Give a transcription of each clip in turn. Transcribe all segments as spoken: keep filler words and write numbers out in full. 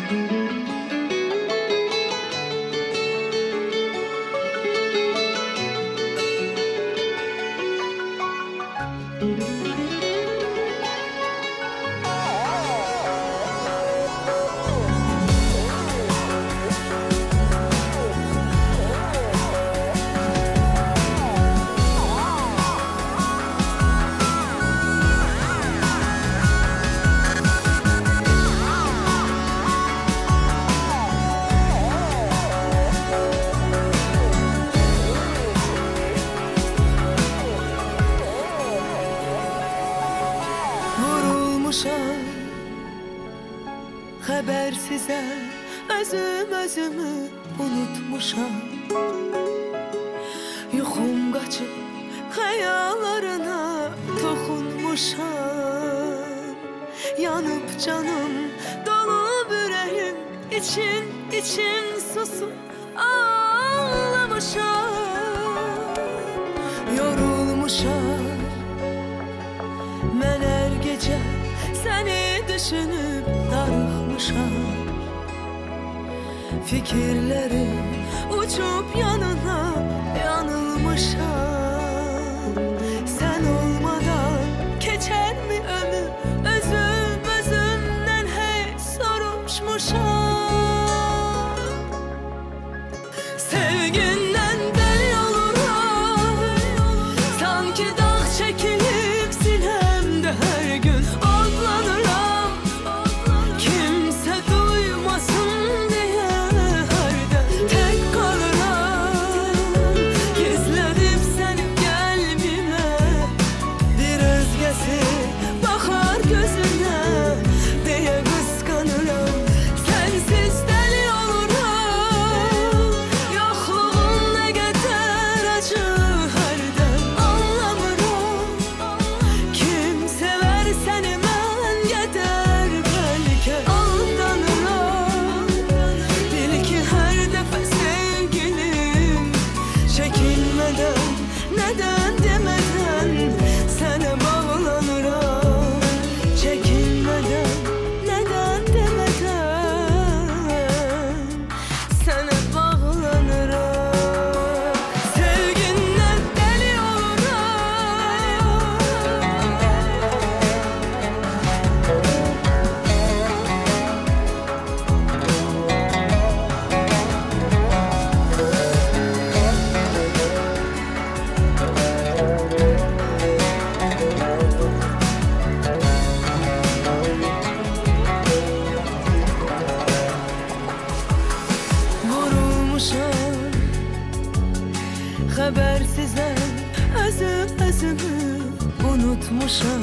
Habersize özüm özümü unutmuşam. Yuxum qaçıb xəyallarına toxunmuşam. Yanıb canım, dolub ürəyim, için için susub ağlamışam. Yorulmuşam, mən hər gecə səni düşünüb darıxmışam. Fikirlerim uçup yanına yanılmışam. Sen olmadan geçer mi ömür? Özüm özümden hep soruşmuşam. Sevginden deli oluram, sanki dağ çekilip sinemde her gün otlanıram. Kimse duymasın diye harda tek kalırım. Gizledim seni kalbime, bir özgesi bakar gözüne diye kıskanırım. Sensiz deli olurum, yokluğun ne kadar acı harda anlamıram. Kim sever seni ben gider belki aldanırım. Bil ki her defa sevgilim, çekinmeden neden demeden sana bağlanırım. Çekinmeden neden demeden sana bağlanırım. Sevginden deli olurum. Vurulmuşam, habersizden özüm özümü unutmuşam.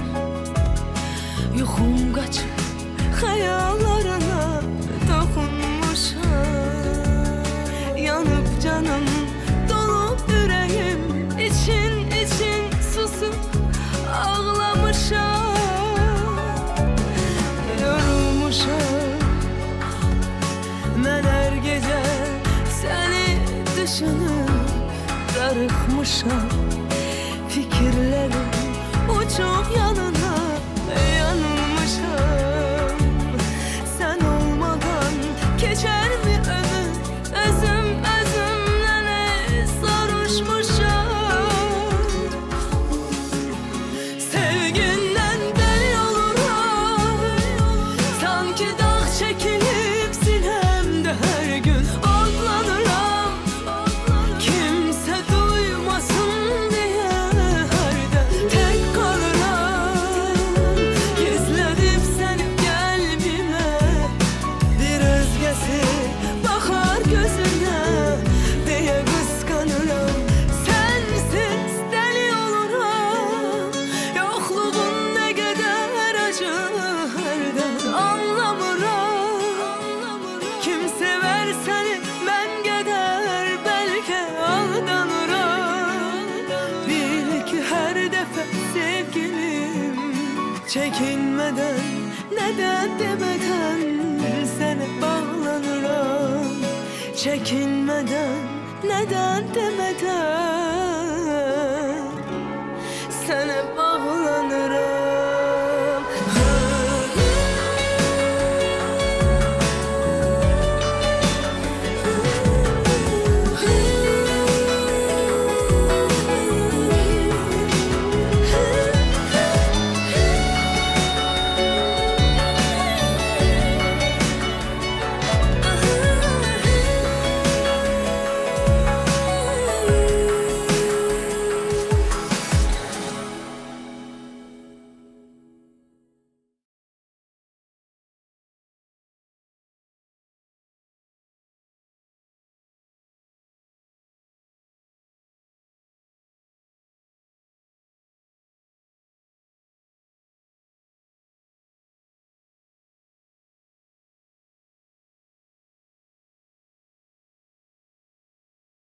Yuxum qaçıb xəyallarına toxunmuşam. Yanıb canım, dolub ürəyim, için için susub ağlamışam. Yorulmuşam, mən hər gecə səni düşünüb darıxmışam. Fikirlərim uçub yanına yanılmışam. Sen olmadan geçer mi ömür? Özüm özümden sarhoşmuşam. Sevginden deli olurum, sanki dağ çekilip sinemde her gün otlanıram. Kimse duymasın diye harda tek kalırım. Gizledim seni kalbime, bir özgesi bakar gözüne diye kıskanırım. Sensiz deli olurum, yokluğun ne kadar acı hardan anlamıram. Kim sever seni ben gider belki aldanırım. Bil ki her defa sevgilim, çekinmeden neden demeden sana bağlanırım. Çekinmeden neden demeden sana